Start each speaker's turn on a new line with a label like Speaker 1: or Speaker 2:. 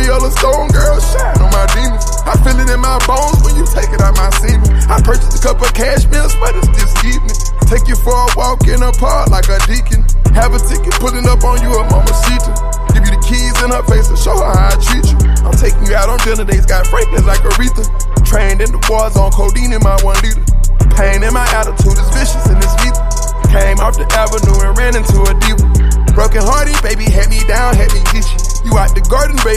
Speaker 1: Yellow stone, girl, shine on my demons. I feel it in my bones when you take it out my semen. I purchased a cup of cashmere sweaters this evening. Take you for a walk in a park like a deacon. Have a ticket, pulling up on you a mamacita. Give you the keys in her face and show her how I treat you. I'm taking you out on dinner dates, got Franklin like Aretha. Trained in the war zone, codeine in my 1 liter. Pain in my attitude is vicious and it's lethal. Came off the avenue and ran into a diva. Broken hearted, baby, had me down, had me get you. You out the garden, baby.